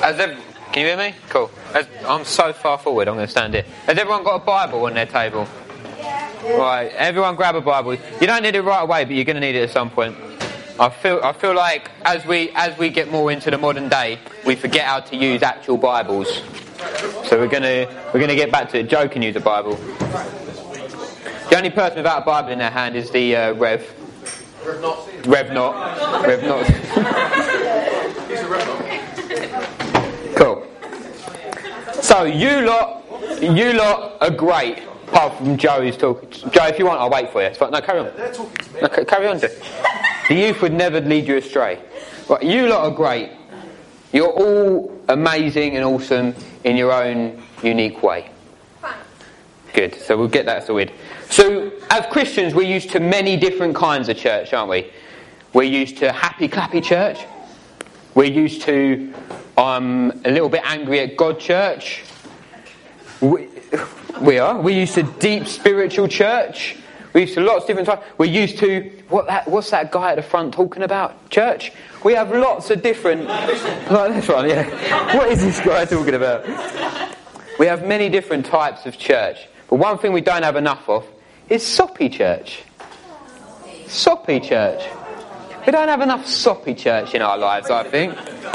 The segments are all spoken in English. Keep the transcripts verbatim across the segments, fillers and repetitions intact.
Has ev- Can you hear me? Cool. Has, I'm so far forward, I'm going to stand here. Has everyone got a Bible on their table? Yeah. Right, everyone grab a Bible. You don't need it right away, but you're going to need it at some point. I feel I feel like as we as we get more into the modern day, we forget how to use actual Bibles. So we're gonna we're gonna get back to it. Joe can use a Bible. The only person without a Bible in their hand is the uh, Rev. Rev not. Rev not. Rev not. He's a Rev not. Cool. So you lot, you lot are great. Apart from Joe who's talking. Joe, if you want, I'll wait for you. It's fine. No, carry on. They're talking to me. No, carry on. Joe. The youth would never lead you astray. Right, you lot are great. You're all amazing and awesome in your own unique way. Good, so we'll get that sorted. So, as Christians, we're used to many different kinds of church, aren't we? We're used to happy, clappy church. We're used to um, a little bit angry at God church. We, we are. We're used to deep spiritual church. We're used to lots of different types. We're used to, what that, what's that guy at the front talking about? Church? We have lots of different... Like this one, yeah. What is this guy talking about? We have many different types of church. But one thing we don't have enough of is soppy church. Soppy church. We don't have enough soppy church in our lives, I think.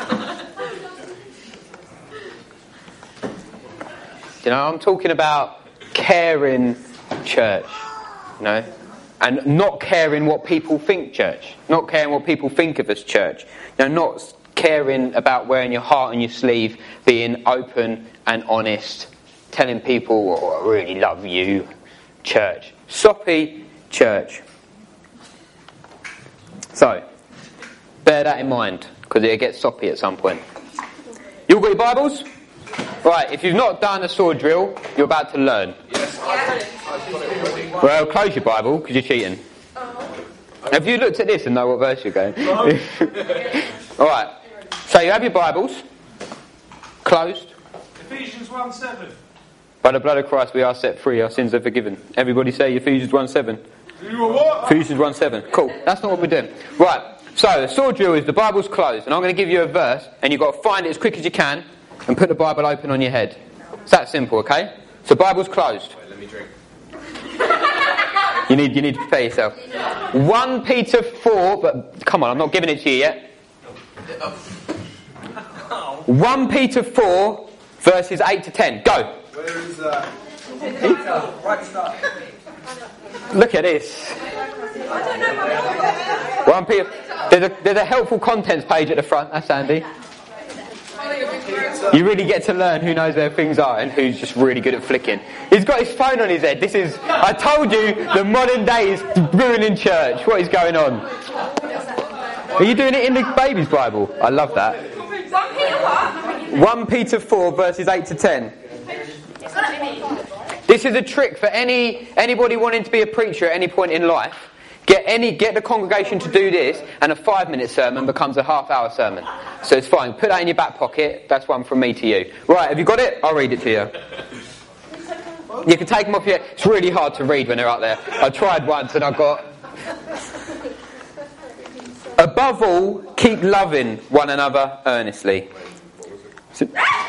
You know, I'm talking about caring church. You know, and not caring what people think church, not caring what people think of us church, you know, not caring about wearing your heart on your sleeve, being open and honest, telling people, oh, I really love you, church. Soppy church. So, bear that in mind, because it'll get soppy at some point. You all got your Bibles? Right, if you've not done a sword drill, you're about to learn. Well, close your Bible, because you're cheating. Have you looked at this and know what verse you're going? Alright, so you have your Bibles closed. Ephesians one seven. By the blood of Christ we are set free, our sins are forgiven. Everybody say Ephesians one seven. You are what? Ephesians one seven. Cool, that's not what we're doing. Right, so the sword drill is the Bible's closed, and I'm going to give you a verse, and you've got to find it as quick as you can, and put the Bible open on your head. It's that simple, okay? So Bible's closed. Wait, let me drink. You need, you need to prepare yourself. First Peter four, but come on, I'm not giving it to you yet. First Peter four, verses eight to ten. Go. Where is that? Right start. Look at this. First Peter. There's a, there's a helpful contents page at the front. That's handy. You really get to learn who knows where things are and who's just really good at flicking. He's got his phone on his head. This is, I told you, the modern day is ruining church. What is going on? Are you doing it in the baby's Bible? I love that. First Peter four, verses eight to ten. This is a trick for any anybody wanting to be a preacher at any point in life. Get any get the congregation to do this, and a five-minute sermon becomes a half-hour sermon. So it's fine. Put that in your back pocket. That's one from me to you. Right, have you got it? I'll read it to you. You can take them off your... It's really hard to read when they're up there. I tried once and I got... Above all, keep loving one another earnestly. So...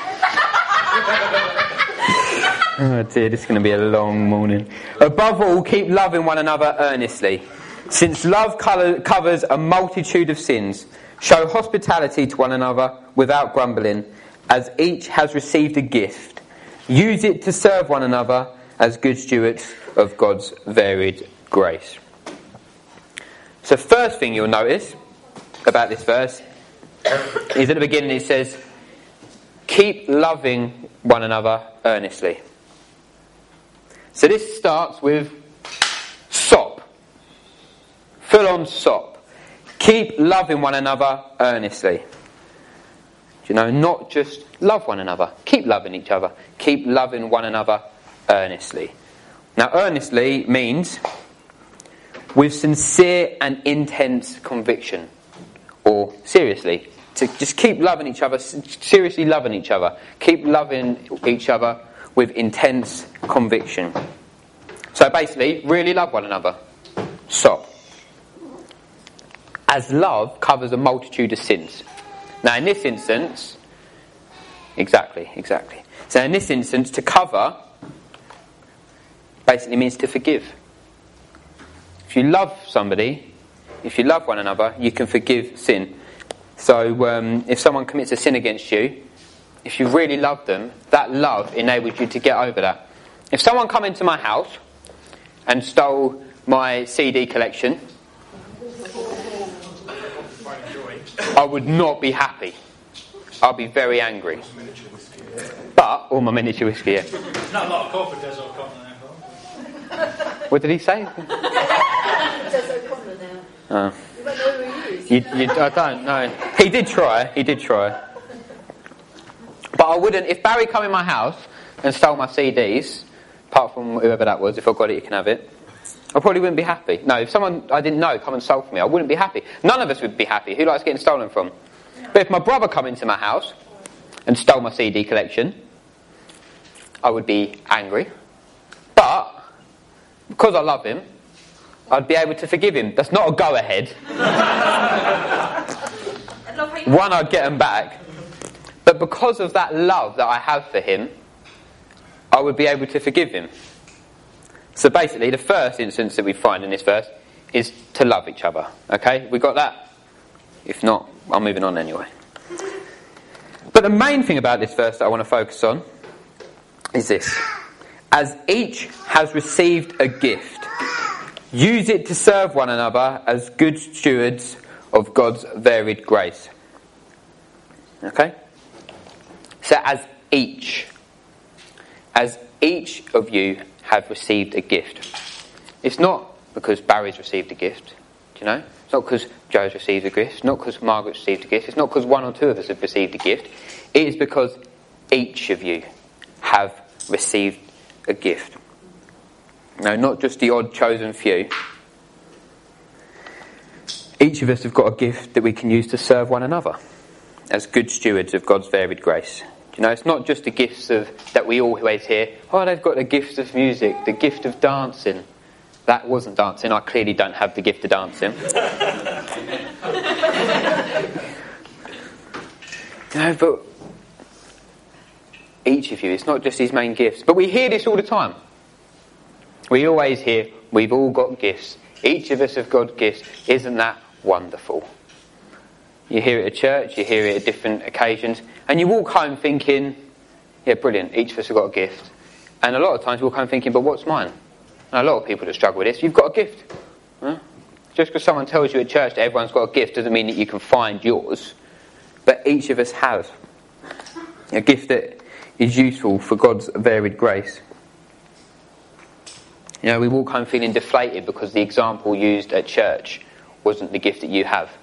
Oh dear, this is going to be a long morning. Above all, keep loving one another earnestly. Since love covers a multitude of sins, show hospitality to one another without grumbling, as each has received a gift. Use it to serve one another as good stewards of God's varied grace. So first thing you'll notice about this verse is at the beginning it says, keep loving one another earnestly. So this starts with sop. Full on sop. Keep loving one another earnestly. Do you know, not just love one another. Keep loving each other. Keep loving one another earnestly. Now earnestly means with sincere and intense conviction. Or seriously. To just keep loving each other, seriously loving each other. Keep loving each other with intense conviction. So basically, really love one another. Stop. As love covers a multitude of sins. Now in this instance, Exactly, exactly. So in this instance, to cover basically means to forgive. If you love somebody, if you love one another, you can forgive sin. So um, if someone commits a sin against you, if you really love them, that love enables you to get over that. If someone come into my house and stole my C D collection, I would not be happy. I'll be very angry. But, or my miniature whiskey, yeah. Not a lot of corporate does all common now. What did he say? Oh. You, you, I don't know. He did try. He did try. But I wouldn't. If Barry come in my house and stole my C Ds, apart from whoever that was, if I've got it, you can have it. I probably wouldn't be happy. No, if someone I didn't know come and stole from me, I wouldn't be happy. None of us would be happy. Who likes getting stolen from? But if my brother come into my house and stole my C D collection, I would be angry. But because I love him, I'd be able to forgive him. That's not a go-ahead. One, I'd get him back. But because of that love that I have for him, I would be able to forgive him. So basically, the first instance that we find in this verse is to love each other. Okay? We got that? If not, I'm moving on anyway. But the main thing about this verse that I want to focus on is this. As each has received a gift, use it to serve one another as good stewards of God's varied grace. Okay? So as each, as each of you have received a gift. It's not because Barry's received a gift, do you know? It's not because Joe's received a gift. It's not because Margaret's received a gift. It's not because one or two of us have received a gift. It is because each of you have received a gift. No, not just the odd chosen few. Each of us have got a gift that we can use to serve one another as good stewards of God's varied grace. Do you know, it's not just the gifts of that we always hear, oh, they've got the gift of music, the gift of dancing. That wasn't dancing. I clearly don't have the gift of dancing. No, but each of you, it's not just his main gifts. But we hear this all the time. We always hear, we've all got gifts. Each of us have got gifts. Isn't that wonderful? You hear it at church, you hear it at different occasions, and you walk home thinking, yeah, brilliant, each of us have got a gift. And a lot of times you walk home thinking, but what's mine? And a lot of people that struggle with this, you've got a gift. Huh? Just because someone tells you at church that everyone's got a gift doesn't mean that you can find yours. But each of us has a gift that is useful for God's varied grace. You know, we walk home feeling deflated because the example used at church wasn't the gift that you have.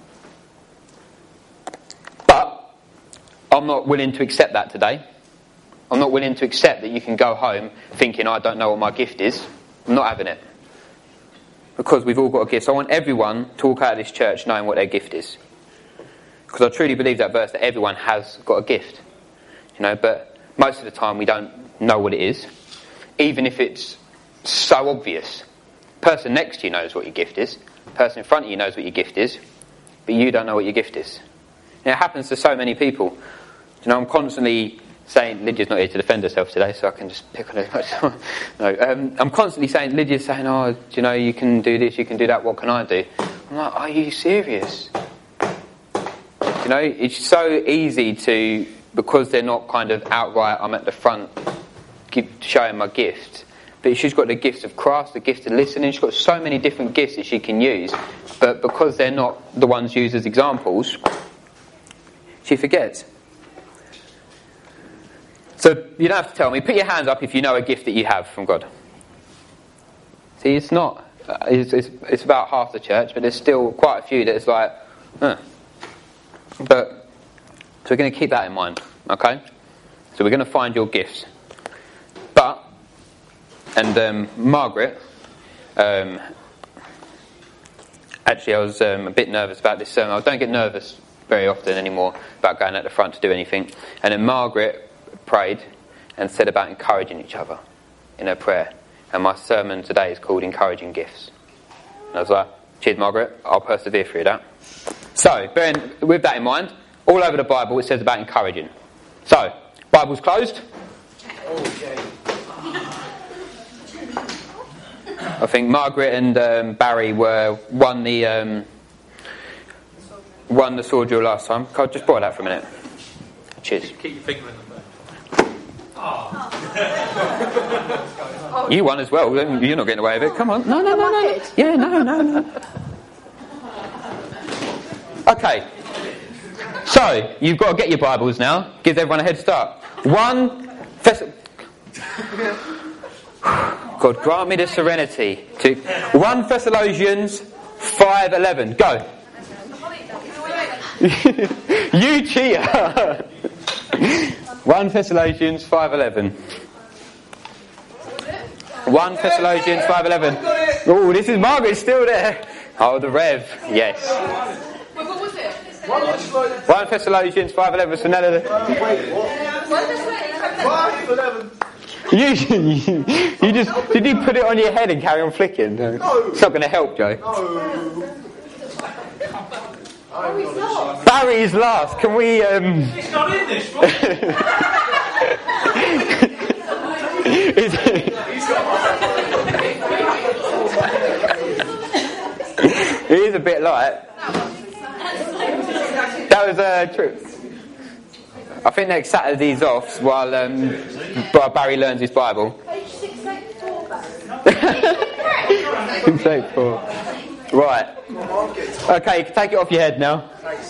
But I'm not willing to accept that today. I'm not willing to accept that you can go home thinking, I don't know what my gift is. I'm not having it. Because we've all got a gift. So I want everyone to walk out of this church knowing what their gift is. Because I truly believe that verse that everyone has got a gift. You know, but most of the time we don't know what it is. Even if it's so obvious. The person next to you knows what your gift is. The person in front of you knows what your gift is. But you don't know what your gift is. And it happens to so many people. You know, I'm constantly saying, Lydia's not here to defend herself today, so I can just pick on her. no, um, I'm constantly saying, Lydia's saying, oh, do you know, you can do this, you can do that, what can I do? I'm like, are you serious? You know, it's so easy to, because they're not kind of outright, I'm at the front give, showing my gift. But she's got the gifts of craft, the gift of listening, she's got so many different gifts that she can use. But because they're not the ones used as examples, she forgets. So you don't have to tell me. Put your hands up if you know a gift that you have from God. See, it's not. It's, it's, it's about half the church, but there's still quite a few that it's like, huh. But so we're going to keep that in mind, okay? So we're going to find your gifts. But and um, Margaret, um, actually, I was um, a bit nervous about this sermon. I don't get nervous very often anymore about going at the front to do anything. And then Margaret prayed and said about encouraging each other in her prayer. And my sermon today is called Encouraging Gifts. And I was like, cheers Margaret, I'll persevere through that. So, bearing with that in mind, all over the Bible it says about encouraging. So, Bible's closed. I think Margaret and um, Barry were won the um, won the sword duel last time. Can I just borrow that for a minute? Cheers. Keep your finger in the back. You won as well. You're not getting away with it. Come on. No, no, no, no. Yeah, no, no, no. Okay. So, you've got to get your Bibles now. Give everyone a head start. One... Thess- God, grant me the serenity to... One Thessalonians five eleven. Go. You cheater. One Thessalonians five eleven. One Thessalonians five eleven. Oh, this is Margaret still there. Oh, the Rev. Yes. What was it? One Thessalonians five eleven. So none of the... five eleven. You, you, you just... Did you put it on your head and carry on flicking? No. It's not going to help, Joe. No. Barry's last. Can we... Um... It's not in this one. Is it... It is a bit light. That was uh, true. I think next Saturday's off while, um, while Barry learns his Bible. Page six eighty-four, six eighty-four. Right. Okay, you can take it off your head now.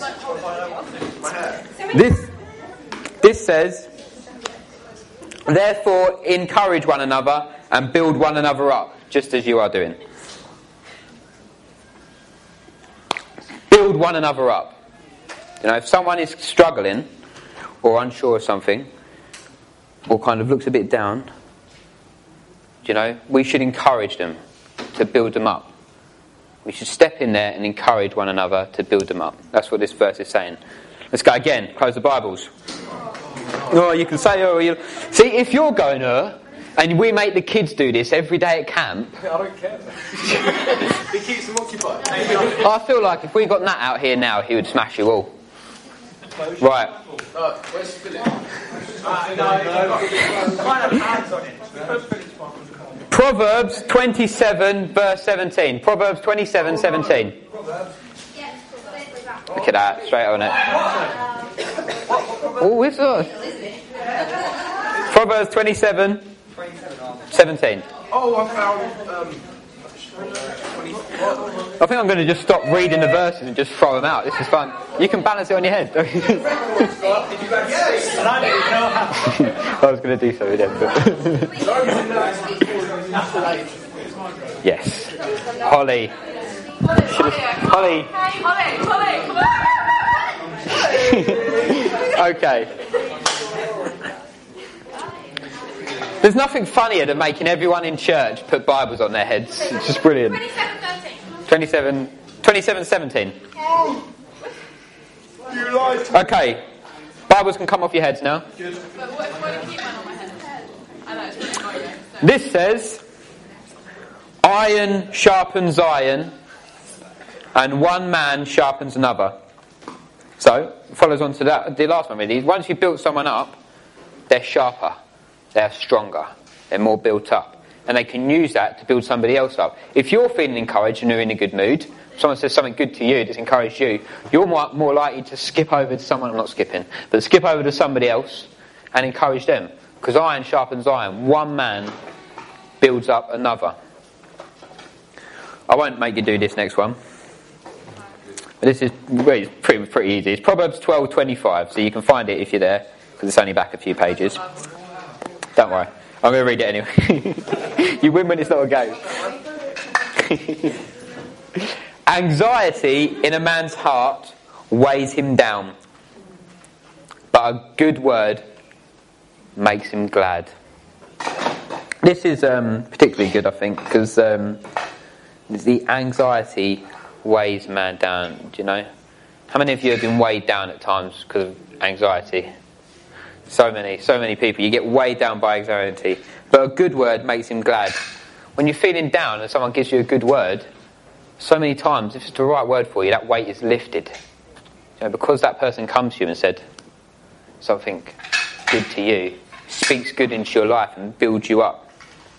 This, this says, therefore encourage one another and build one another up, just as you are doing. Build one another up. You know, if someone is struggling or unsure of something, or kind of looks a bit down, you know, we should encourage them to build them up. We should step in there and encourage one another to build them up. That's what this verse is saying. Let's go again. Close the Bibles. Oh, you can say, oh, you see, if you're going, uh, and we make the kids do this every day at camp. I don't care. It keeps them occupied. I feel like if we got Nat out here now, he would smash you all. Right. Uh, where's Philip? Proverbs twenty-seven, verse seventeen. Proverbs twenty-seven, seventeen. Look at that, straight on it. Oh, it's us. Proverbs twenty-seven, seventeen. Oh, I found. Um, I think I'm going to just stop reading the verses and just throw them out. This is fun. You can balance it on your head. I was going to do so then, but yes. Holly. Holly. Holly, Holly, come on. Okay. There's nothing funnier than making everyone in church put Bibles on their heads. It's just brilliant. twenty-seven, twenty-seven, seventeen. Okay. Bibles can come off your heads now. This says, iron sharpens iron, and one man sharpens another. So, it follows on to that, the last one really. Once you've built someone up, they're sharper. They're stronger, they're more built up, and they can use that to build somebody else up. If you're feeling encouraged and you're in a good mood, someone says something good to you that's encouraged you, you're more, more likely to skip over to someone, I'm not skipping, but skip over to somebody else and encourage them. Because iron sharpens iron. One man builds up another. I won't make you do this next one. But this is really pretty, pretty easy. It's Proverbs twelve twenty-five, so you can find it if you're there, because it's only back a few pages. Don't worry, I'm going to read it anyway. You win when it's not a game. Anxiety in a man's heart weighs him down, but a good word makes him glad. This is um, particularly good, I think, because um, the anxiety weighs a man down. Do you know? How many of you have been weighed down at times because of anxiety? So many, so many people. You get weighed down by anxiety. But a good word makes him glad. When you're feeling down and someone gives you a good word, so many times, if it's the right word for you, that weight is lifted. You know, because that person comes to you and said something good to you, speaks good into your life and builds you up.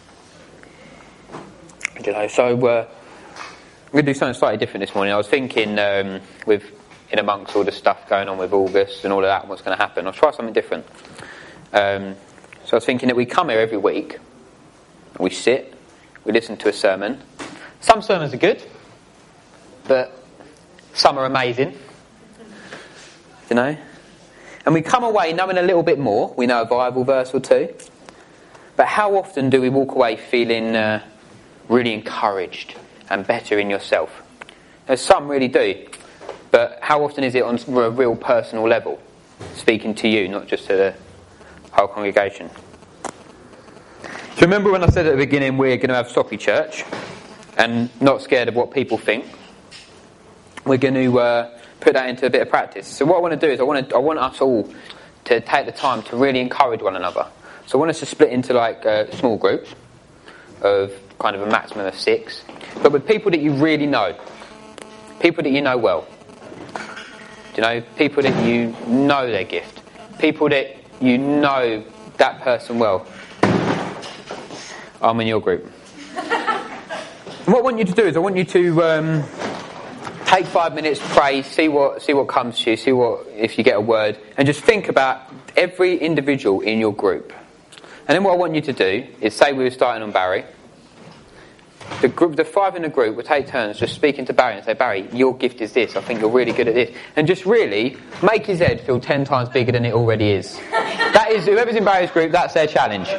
You know, so uh, I'm going to do something slightly different this morning. I was thinking, um, with in amongst all the stuff going on with August and all of that, and what's going to happen, I'll try something different. Um, so I was thinking that we come here every week, and we sit, we listen to a sermon. Some sermons are good, but some are amazing. You know? And we come away knowing a little bit more. We know a Bible verse or two. But how often do we walk away feeling uh, really encouraged and better in yourself? Now, some really do. But how often is it on a real personal level? Speaking to you, not just to the whole congregation. So remember when I said at the beginning we're going to have Soppy Church and not scared of what people think? We're going to uh, put that into a bit of practice. So what I want to do is I want to, I want us all to take the time to really encourage one another. So I want us to split into like uh, small groups of kind of a maximum of six, but with people that you really know, people that you know well. You know, people that you know their gift, people that you know that person well. I'm in your group. And what I want you to do is I want you to um, take five minutes, pray, see what see what comes to you, see what if you get a word, and just think about every individual in your group. And then what I want you to do is say we were starting on Barry. The group, the five in the group will take turns just speaking to Barry and say, Barry, your gift is this. I think you're really good at this. And just really make his head feel ten times bigger than it already is. That is, whoever's in Barry's group, that's their challenge.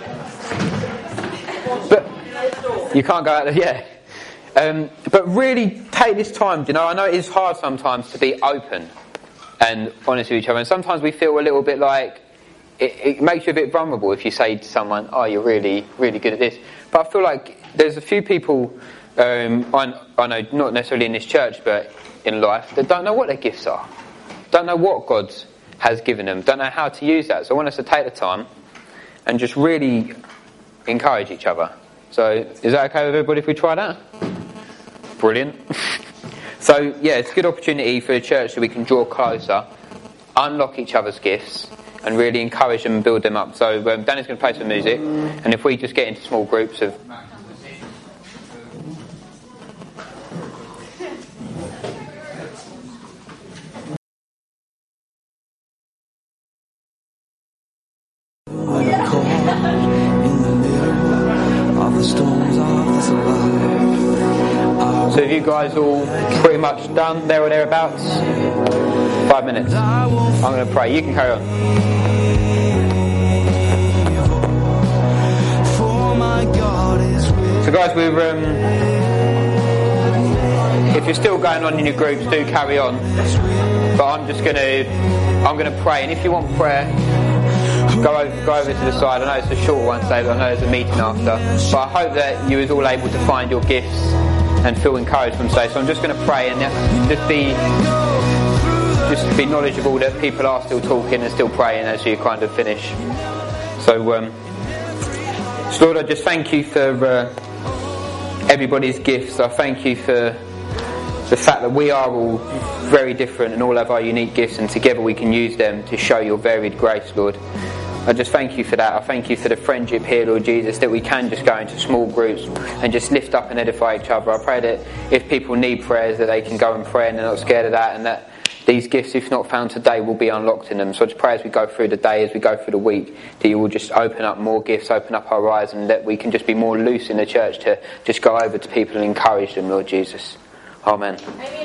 But you can't go out there, yeah. Um, but really take this time. You know, I know it is hard sometimes to be open and honest with each other. And sometimes we feel a little bit like it, it makes you a bit vulnerable if you say to someone, oh, you're really, really good at this. But I feel like there's a few people, um, I, I know, not necessarily in this church, but in life, that don't know what their gifts are. Don't know what God has given them. Don't know how to use that. So I want us to take the time and just really encourage each other. So is that okay with everybody if we try that? Brilliant. So yeah, it's a good opportunity for the church so we can draw closer, unlock each other's gifts, and really encourage them and build them up. So um, Danny's going to play some music, and if we just get into small groups of So have you guys all pretty much done there or thereabouts? Five minutes. I'm going to pray. You can carry on. So guys, we're um, if you're still going on in your groups, do carry on. But I'm just going to I'm going to pray, and if you want prayer, Go over, go over to the side. I know it's a short one today, but I know there's a meeting after. But I hope that you was all able to find your gifts and feel encouraged from today. So I'm just going to pray and just be just be knowledgeable that people are still talking and still praying as you kind of finish. So, um, so Lord, I just thank you for uh, everybody's gifts. I thank you for the fact that we are all very different and all have our unique gifts, and together we can use them to show your varied grace, Lord. I just thank you for that. I thank you for the friendship here, Lord Jesus, that we can just go into small groups and just lift up and edify each other. I pray that if people need prayers, that they can go and pray and they're not scared of that, and that these gifts, if not found today, will be unlocked in them. So I just pray as we go through the day, as we go through the week, that you will just open up more gifts, open up our eyes, and that we can just be more loose in the church to just go over to people and encourage them, Lord Jesus. Amen. Amen.